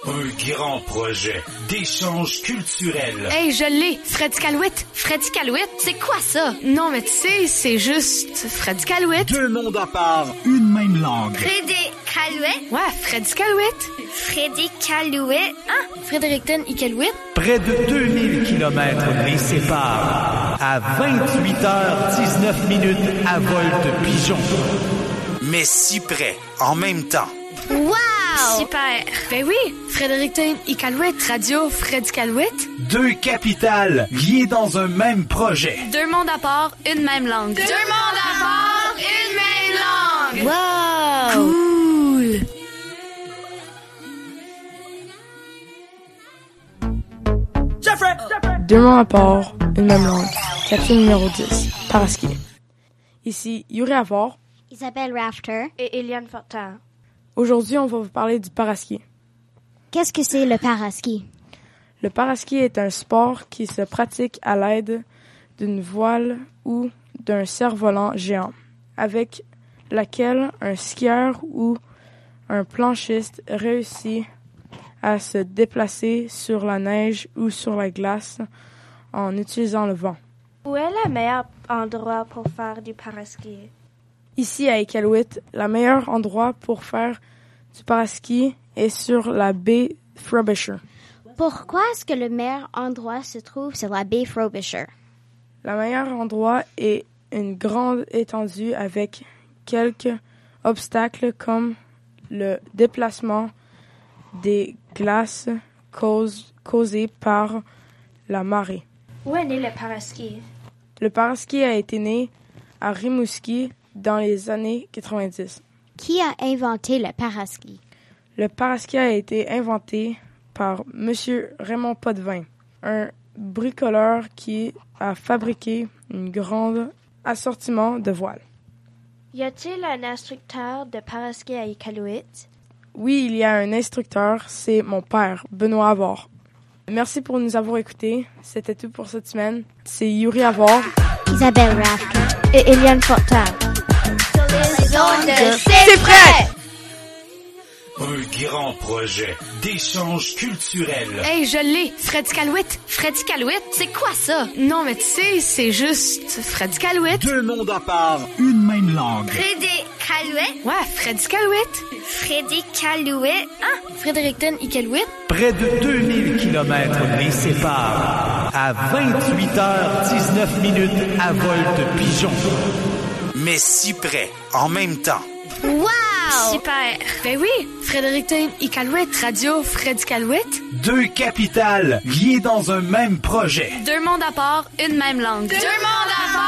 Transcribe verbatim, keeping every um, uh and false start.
Un grand projet d'échange culturel. Hey, je l'ai! Freddy Calouette! Freddy Calouette, c'est quoi ça? Non, mais tu sais, c'est juste Freddy Calouette. Deux mondes à part, une même langue. Freddy Calouette? Ouais, Freddy Calouette. Freddy Calouette? Ah, Fredericton et Calouette. Près de deux mille kilomètres les séparent. À vingt-huit heures dix-neuf minutes à vol de pigeon. Mais si près, en même temps. Wow! Super! Ben oui, Fredericton et Calouette, radio Freddy Calouette. Deux capitales liées dans un même projet. Deux mondes à part, une même langue. Deux, Deux mondes à part, une même langue. Wow! Cool! Jeffrey! Deux mondes à part, une même langue. Capsule numéro dix. Paraski. Ici, Yuri Avor. Isabelle Rafter. Et Eliane Fortin. Aujourd'hui, on va vous parler du paraski. Qu'est-ce que c'est le paraski? Le paraski est un sport qui se pratique à l'aide d'une voile ou d'un cerf-volant géant, avec laquelle un skieur ou un planchiste réussit à se déplacer sur la neige ou sur la glace en utilisant le vent. Où est le meilleur endroit pour faire du paraski? Ici, à Iqaluit, le meilleur endroit pour faire du paraski est sur la baie Frobisher. Pourquoi est-ce que le meilleur endroit se trouve sur la baie Frobisher? Le meilleur endroit est une grande étendue avec quelques obstacles comme le déplacement des glaces cause, causées par la marée. Où est né le paraski? Le paraski a été né à Rimouski dans les années quatre-vingt-dix. Qui a inventé le paraski? Le paraski a été inventé par M. Raymond Potvin, un bricoleur qui a fabriqué un grand assortiment de voiles. Y a-t-il un instructeur de paraski à Iqaluit? Oui, il y a un instructeur, c'est mon père, Benoît Avor. Merci pour nous avoir écoutés. C'était tout pour cette semaine. C'est Yuri Avor, Isabelle Rafter et Eliane Fortin. C'est prêt! Un grand projet d'échange culturel. Hey, je l'ai! Freddy Calouette! Freddy Calouette, c'est quoi ça? Non, mais tu sais, c'est juste Freddy Calouette. Deux mondes à part, une même langue. Freddy Calouette? Ouais, Freddy Calouette. Freddy Calouette? Ah, Fredericton et Calouette. Près de deux mille kilomètres les séparent. À vingt-huit heures dix-neuf minutes à vol de pigeon. Mais si près, en même temps. Wow! Super! Ben oui, Fredericton et Calouette, radio Freddy Calouette. Deux capitales liées dans un même projet. Deux mondes à part, une même langue. Deux mondes à part!